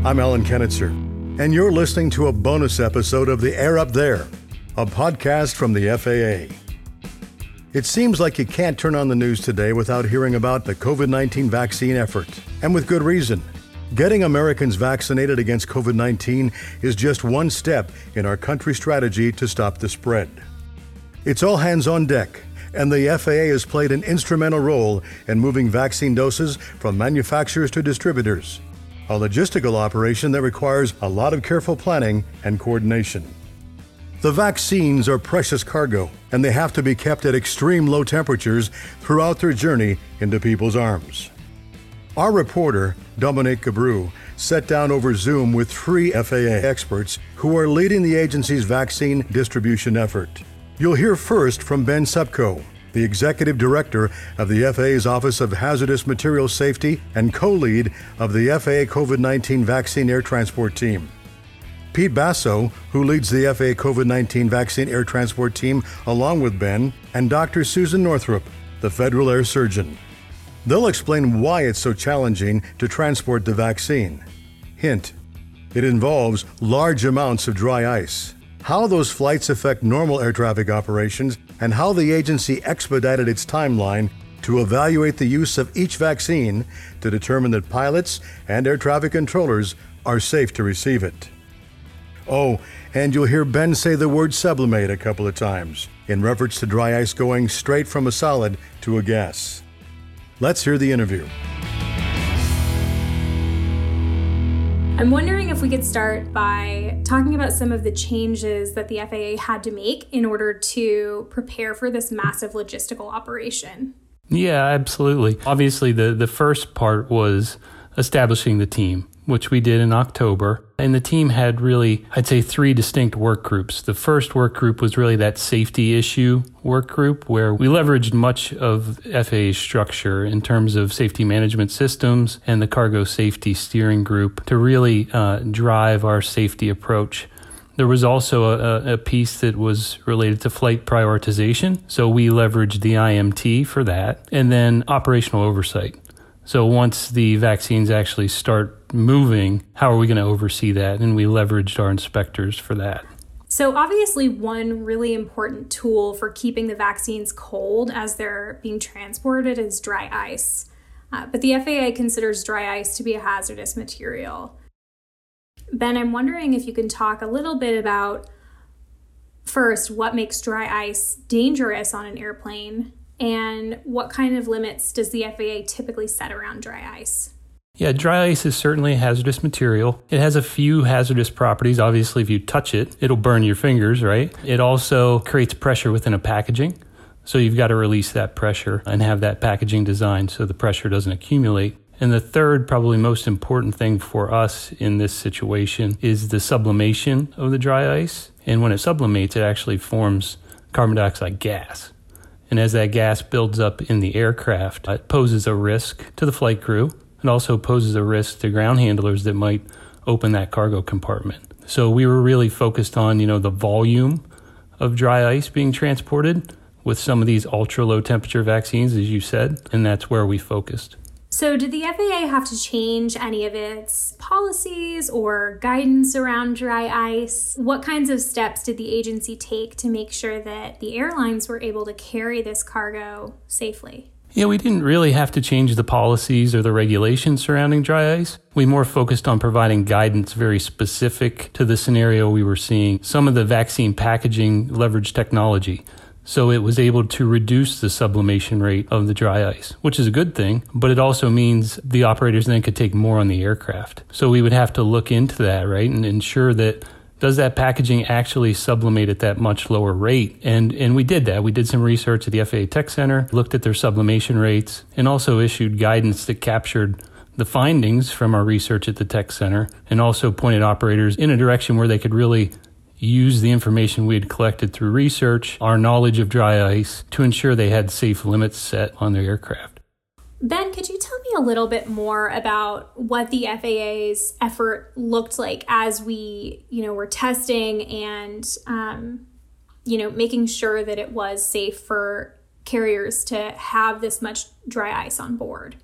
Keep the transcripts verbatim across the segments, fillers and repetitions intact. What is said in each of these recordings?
I'm Alan Kenitzer, and you're listening to a bonus episode of The Air Up There, a podcast from the F A A. It seems like you can't turn on the news today without hearing about the covid nineteen vaccine effort, and with good reason. Getting Americans vaccinated against covid nineteen is just one step in our country's strategy to stop the spread. It's all hands on deck, and the F A A has played an instrumental role in moving vaccine doses from manufacturers to distributors, a logistical operation that requires a lot of careful planning and coordination. The vaccines are precious cargo, and they have to be kept at extreme low temperatures throughout their journey into people's arms. Our reporter, Dominique Gabrou, sat down over Zoom with three F A A experts who are leading the agency's vaccine distribution effort. You'll hear first from Ben Supko, the Executive Director of the F A A's Office of Hazardous Materials Safety and co-lead of the F A A covid nineteen Vaccine Air Transport Team. Pete Basso, who leads the F A A covid nineteen Vaccine Air Transport Team along with Ben, and Doctor Susan Northrup, the Federal Air Surgeon. They'll explain why it's so challenging to transport the vaccine. Hint, it involves large amounts of dry ice, how those flights affect normal air traffic operations, and how the agency expedited its timeline to evaluate the use of each vaccine to determine that pilots and air traffic controllers are safe to receive it. Oh, and you'll hear Ben say the word sublimate a couple of times, in reference to dry ice going straight from a solid to a gas. Let's hear the interview. I'm wondering if we could start by talking about some of the changes that the F A A had to make in order to prepare for this massive logistical operation. Yeah, absolutely. Obviously, the, the first part was establishing the team, which we did in October. And the team had really, I'd say, three distinct work groups. The first work group was really that safety issue work group, where we leveraged much of F A A's structure in terms of safety management systems and the cargo safety steering group to really uh, drive our safety approach. There was also a, a piece that was related to flight prioritization. So we leveraged the I M T for that, and then operational oversight. So once the vaccines actually start moving, how are we going to oversee that? And we leveraged our inspectors for that. So obviously one really important tool for keeping the vaccines cold as they're being transported is dry ice. Uh, but the F A A considers dry ice to be a hazardous material. Ben, I'm wondering if you can talk a little bit about, first, what makes dry ice dangerous on an airplane, and what kind of limits does the F A A typically set around dry ice? Yeah, dry ice is certainly a hazardous material. It has a few hazardous properties. Obviously, if you touch it, it'll burn your fingers, right? It also creates pressure within a packaging. So you've got to release that pressure and have that packaging designed so the pressure doesn't accumulate. And the third, probably most important thing for us in this situation is the sublimation of the dry ice. And when it sublimates, it actually forms carbon dioxide gas. And as that gas builds up in the aircraft, it poses a risk to the flight crew. It also poses a risk to ground handlers that might open that cargo compartment. So we were really focused on, you know, the volume of dry ice being transported with some of these ultra low temperature vaccines, as you said, and that's where we focused. So did the F A A have to change any of its policies or guidance around dry ice? What kinds of steps did the agency take to make sure that the airlines were able to carry this cargo safely? Yeah, we didn't really have to change the policies or the regulations surrounding dry ice. We more focused on providing guidance very specific to the scenario we were seeing. Some of the vaccine packaging leveraged technology. So it was able to reduce the sublimation rate of the dry ice, which is a good thing, but it also means the operators then could take more on the aircraft. So we would have to look into that, right, and ensure that does that packaging actually sublimate at that much lower rate? And and we did that. We did some research at the F A A Tech Center, looked at their sublimation rates, and also issued guidance that captured the findings from our research at the Tech Center and also pointed operators in a direction where they could really use the information we had collected through research, our knowledge of dry ice, to ensure they had safe limits set on their aircraft. Ben, could you tell me a little bit more about what the F A A's effort looked like as we, you know, were testing and, um, you know, making sure that it was safe for carriers to have this much dry ice on board?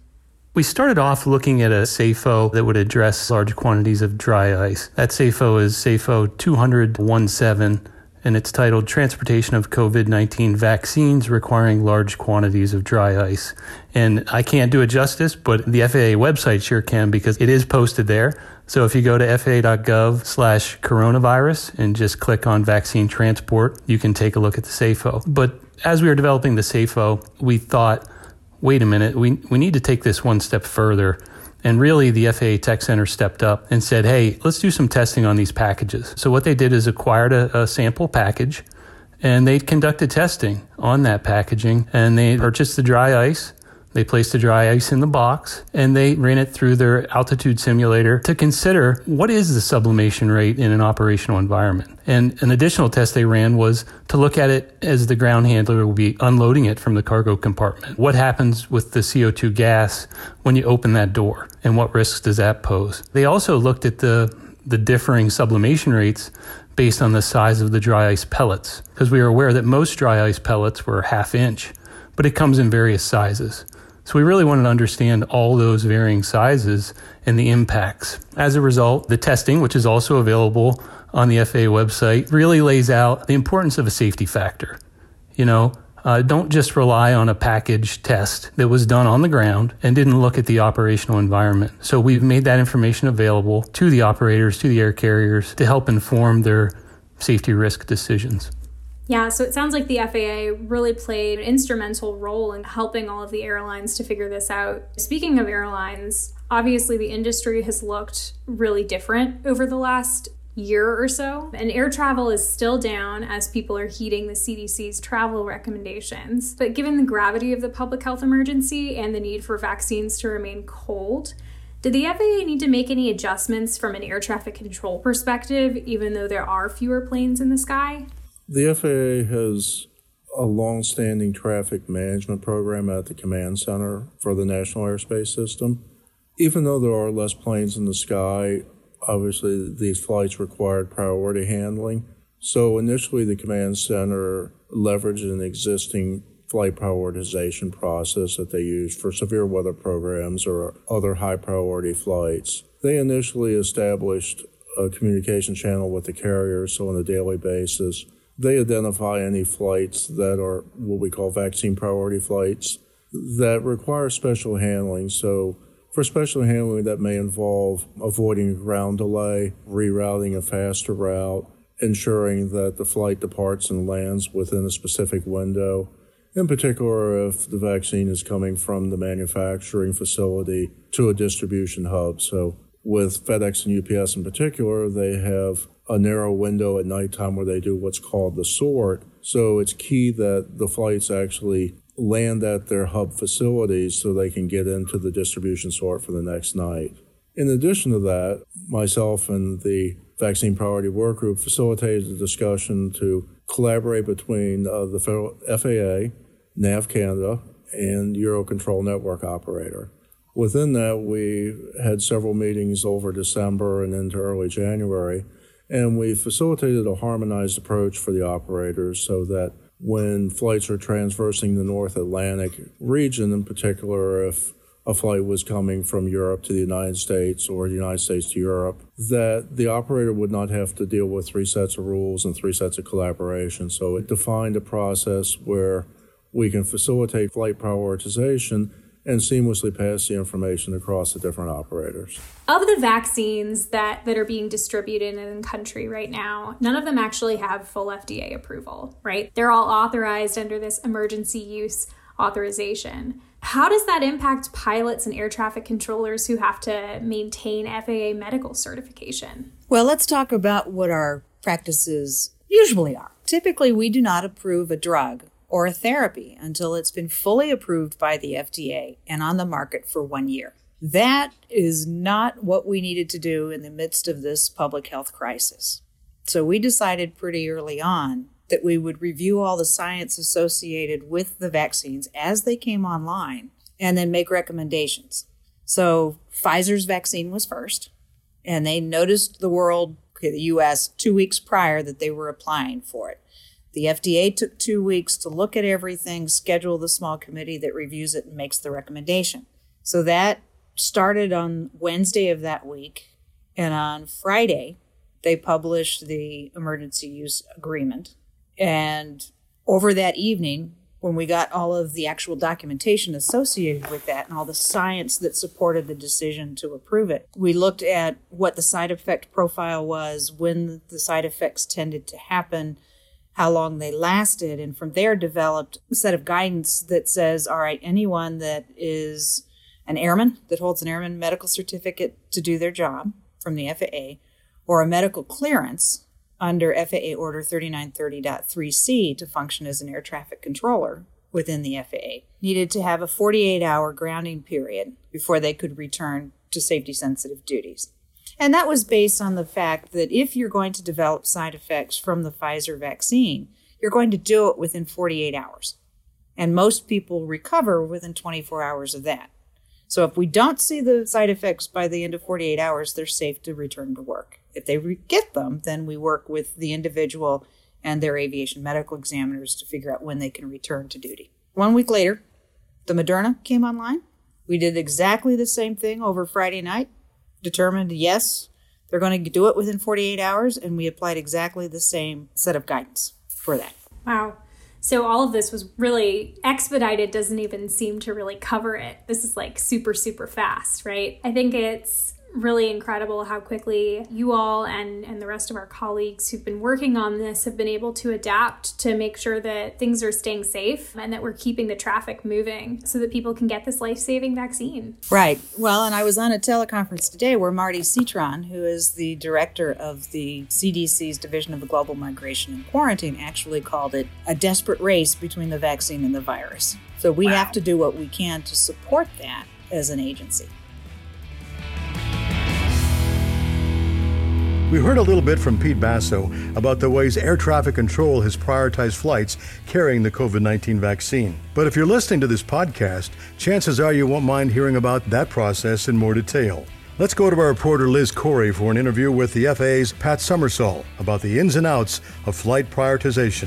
We started off looking at a S A F O that would address large quantities of dry ice. That S A F O is S A F O two hundred seventeen, and it's titled Transportation of COVID nineteen Vaccines Requiring Large Quantities of Dry Ice. And I can't do it justice, but the F A A website sure can, because it is posted there. So if you go to faa.gov slash coronavirus and just click on vaccine transport, you can take a look at the S A F O. But as we were developing the S A F O, we thought, wait a minute, we, we need to take this one step further. And really, the F A A Tech Center stepped up and said, hey, let's do some testing on these packages. So what they did is acquired a, a sample package, and they conducted testing on that packaging, and they purchased the dry ice. They placed the dry ice in the box, and they ran it through their altitude simulator to consider what is the sublimation rate in an operational environment. And an additional test they ran was to look at it as the ground handler will be unloading it from the cargo compartment. What happens with the C O two gas when you open that door, and what risks does that pose? They also looked at the, the differing sublimation rates based on the size of the dry ice pellets, because we were aware that most dry ice pellets were half inch, but it comes in various sizes. So we really wanted to understand all those varying sizes and the impacts. As a result, the testing, which is also available on the F A A website, really lays out the importance of a safety factor. You know, uh, don't just rely on a package test that was done on the ground and didn't look at the operational environment. So we've made that information available to the operators, to the air carriers, to help inform their safety risk decisions. Yeah, so it sounds like the F A A really played an instrumental role in helping all of the airlines to figure this out. Speaking of airlines, obviously the industry has looked really different over the last year or so, and air travel is still down as people are heeding the C D C's travel recommendations. But given the gravity of the public health emergency and the need for vaccines to remain cold, did the F A A need to make any adjustments from an air traffic control perspective, even though there are fewer planes in the sky? The F A A has a long-standing traffic management program at the command center for the National Airspace System. Even though there are less planes in the sky, obviously these flights required priority handling. So initially the command center leveraged an existing flight prioritization process that they use for severe weather programs or other high-priority flights. They initially established a communication channel with the carriers, so on a daily basis, they identify any flights that are what we call vaccine priority flights that require special handling. So for special handling, that may involve avoiding ground delay, rerouting a faster route, ensuring that the flight departs and lands within a specific window. In particular, if the vaccine is coming from the manufacturing facility to a distribution hub. So with FedEx and U P S in particular, they have a narrow window at nighttime where they do what's called the sort. So it's key that the flights actually land at their hub facilities so they can get into the distribution sort for the next night. In addition to that, myself and the Vaccine Priority Work Group facilitated a discussion to collaborate between uh, the federal F A A, NAV Canada, and Eurocontrol Network Operator. Within that, we had several meetings over December and into early January, and we facilitated a harmonized approach for the operators so that when flights are transversing the North Atlantic region, in particular, if a flight was coming from Europe to the United States or the United States to Europe, that the operator would not have to deal with three sets of rules and three sets of collaboration. So it defined a process where we can facilitate flight prioritization and seamlessly pass the information across the different operators. Of the vaccines that, that are being distributed in the country right now, none of them actually have full F D A approval, right? They're all authorized under this emergency use authorization. How does that impact pilots and air traffic controllers who have to maintain F A A medical certification? Well, let's talk about what our practices usually are. Typically, we do not approve a drug or a therapy until it's been fully approved by the F D A and on the market for one year. That is not what we needed to do in the midst of this public health crisis. So we decided pretty early on that we would review all the science associated with the vaccines as they came online and then make recommendations. So Pfizer's vaccine was first, and they noticed the world, okay, the U S, two weeks prior that they were applying for it. The F D A took two weeks to look at everything, schedule the small committee that reviews it and makes the recommendation. So that started on Wednesday of that week. And on Friday, they published the emergency use agreement. And over that evening, when we got all of the actual documentation associated with that and all the science that supported the decision to approve it, we looked at what the side effect profile was, when the side effects tended to happen, how long they lasted, and from there developed a set of guidance that says, all right, anyone that is an airman, that holds an airman medical certificate to do their job from the F A A, or a medical clearance under F A A Order thirty-nine thirty point three C to function as an air traffic controller within the F A A, needed to have a forty-eight hour grounding period before they could return to safety-sensitive duties. And that was based on the fact that if you're going to develop side effects from the Pfizer vaccine, you're going to do it within forty-eight hours. And most people recover within twenty-four hours of that. So if we don't see the side effects by the end of forty-eight hours, they're safe to return to work. If they re- get them, then we work with the individual and their aviation medical examiners to figure out when they can return to duty. One week later, the Moderna came online. We did exactly the same thing over Friday night, determined, yes, they're going to do it within forty-eight hours, and we applied exactly the same set of guidance for that. Wow. So all of this was really expedited, doesn't even seem to really cover it. This is like super, super fast, right? I think it's really incredible how quickly you all and, and the rest of our colleagues who've been working on this have been able to adapt to make sure that things are staying safe and that we're keeping the traffic moving so that people can get this life-saving vaccine. Right. Well, and I was on a teleconference today where Marty Citron, who is the director of the C D C's Division of Global Migration and Quarantine, actually called it a desperate race between the vaccine and the virus. So we wow. have to do what we can to support that as an agency. We heard a little bit from Pete Basso about the ways air traffic control has prioritized flights carrying the covid nineteen vaccine. But if you're listening to this podcast, chances are you won't mind hearing about that process in more detail. Let's go to our reporter Liz Corey for an interview with the F A A's Pat Summersall about the ins and outs of flight prioritization.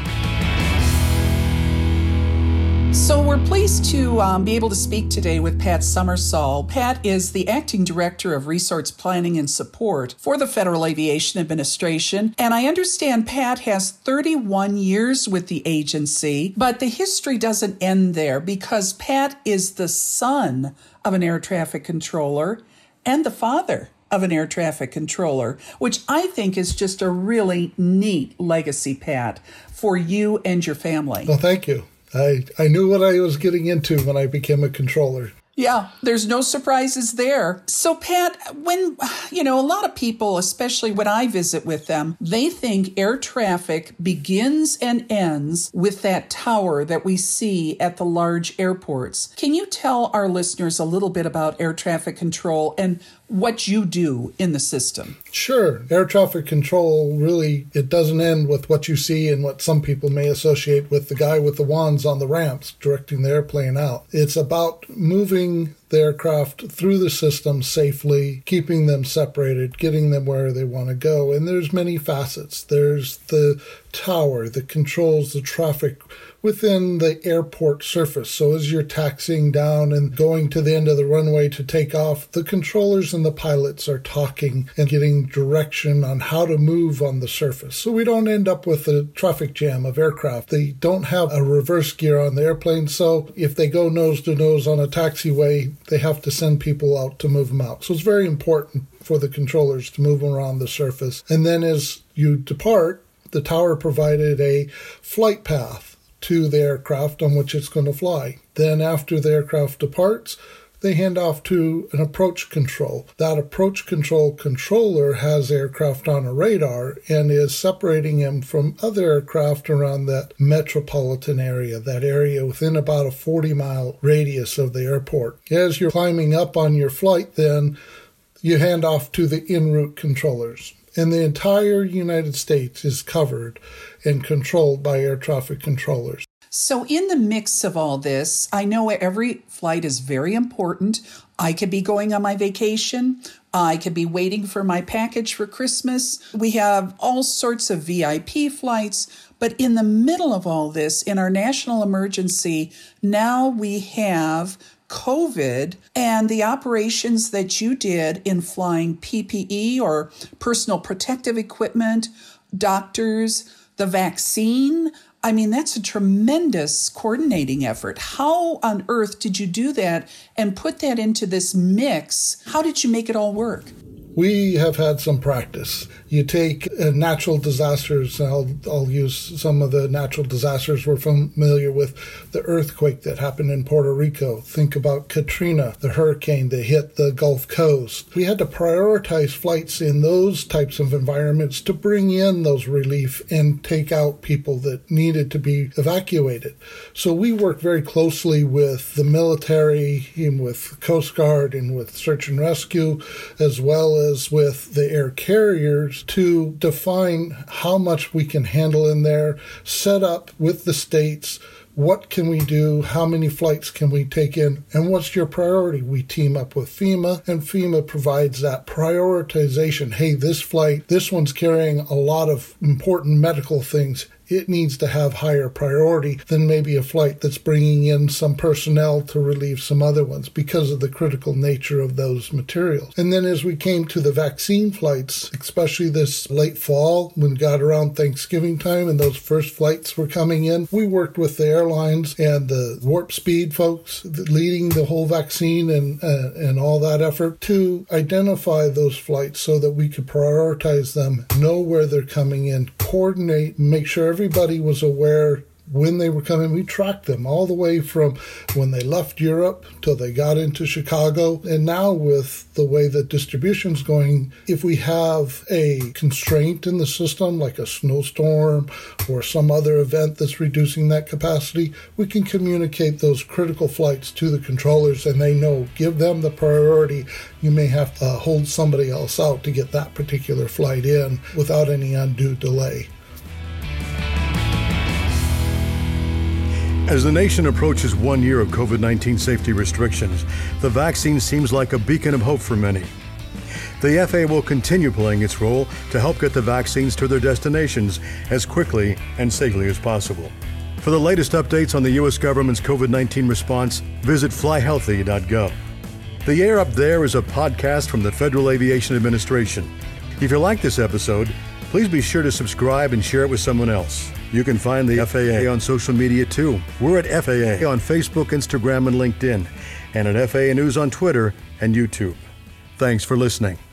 So we're pleased to um, be able to speak today with Pat Summersall. Pat is the Acting Director of Resource Planning and Support for the Federal Aviation Administration. And I understand Pat has thirty-one years with the agency, but the history doesn't end there because Pat is the son of an air traffic controller and the father of an air traffic controller, which I think is just a really neat legacy, Pat, for you and your family. Well, thank you. I, I knew what I was getting into when I became a controller. Yeah, there's no surprises there. So, Pat, when, you know, a lot of people, especially when I visit with them, they think air traffic begins and ends with that tower that we see at the large airports. Can you tell our listeners a little bit about air traffic control and what you do in the system? Sure. Air traffic control, really, it doesn't end with what you see and what some people may associate with the guy with the wands on the ramps directing the airplane out. It's about moving the aircraft through the system safely, keeping them separated, getting them where they want to go. And there's many facets. There's the tower that controls the traffic within the airport surface. So as you're taxiing down and going to the end of the runway to take off, the controllers and the pilots are talking and getting direction on how to move on the surface. So we don't end up with a traffic jam of aircraft. They don't have a reverse gear on the airplane. So if they go nose to nose on a taxiway, they have to send people out to move them out. So it's very important for the controllers to move them around the surface. And then as you depart, the tower provided a flight path to the aircraft on which it's going to fly. Then after the aircraft departs, they hand off to an approach control. That approach control controller has aircraft on a radar and is separating him from other aircraft around that metropolitan area, that area within about a forty mile radius of the airport. As you're climbing up on your flight, then you hand off to the en route controllers. And the entire United States is covered and controlled by air traffic controllers. So in the mix of all this, I know every flight is very important. I could be going on my vacation. I could be waiting for my package for Christmas. We have all sorts of V I P flights. But in the middle of all this, in our national emergency, now we have COVID and the operations that you did in flying P P E or personal protective equipment, doctors, the vaccine. I mean, that's a tremendous coordinating effort. How on earth did you do that and put that into this mix? How did you make it all work? We have had some practice. You take uh, natural disasters, and I'll, I'll use some of the natural disasters we're familiar with. The earthquake that happened in Puerto Rico. Think about Katrina, the hurricane that hit the Gulf Coast. We had to prioritize flights in those types of environments to bring in those relief and take out people that needed to be evacuated. So we worked very closely with the military and with Coast Guard and with search and rescue, as well as as with the air carriers to define how much we can handle in there, set up with the states, what can we do, how many flights can we take in, and what's your priority? We team up with FEMA, and FEMA provides that prioritization. Hey, this flight, this one's carrying a lot of important medical things. It needs to have higher priority than maybe a flight that's bringing in some personnel to relieve some other ones because of the critical nature of those materials. And then as we came to the vaccine flights, especially this late fall when we got around Thanksgiving time and those first flights were coming in, we worked with the airlines and the Warp Speed folks leading the whole vaccine and, uh, and all that effort to identify those flights so that we could prioritize them, know where they're coming in, coordinate, make sure everybody was aware when they were coming. We tracked them all the way from when they left Europe till they got into Chicago. And now with the way that distribution's going, if we have a constraint in the system, like a snowstorm or some other event that's reducing that capacity, we can communicate those critical flights to the controllers and they know, give them the priority. You may have to hold somebody else out to get that particular flight in without any undue delay. As the nation approaches one year of COVID nineteen safety restrictions, the vaccine seems like a beacon of hope for many. The F A A will continue playing its role to help get the vaccines to their destinations as quickly and safely as possible. For the latest updates on the U S government's COVID nineteen response, visit fly healthy dot gov. The Air Up There is a podcast from the Federal Aviation Administration. If you like this episode, please be sure to subscribe and share it with someone else. You can find the F A A on social media too. We're at F A A on Facebook, Instagram, and LinkedIn, and at F A A News on Twitter and YouTube. Thanks for listening.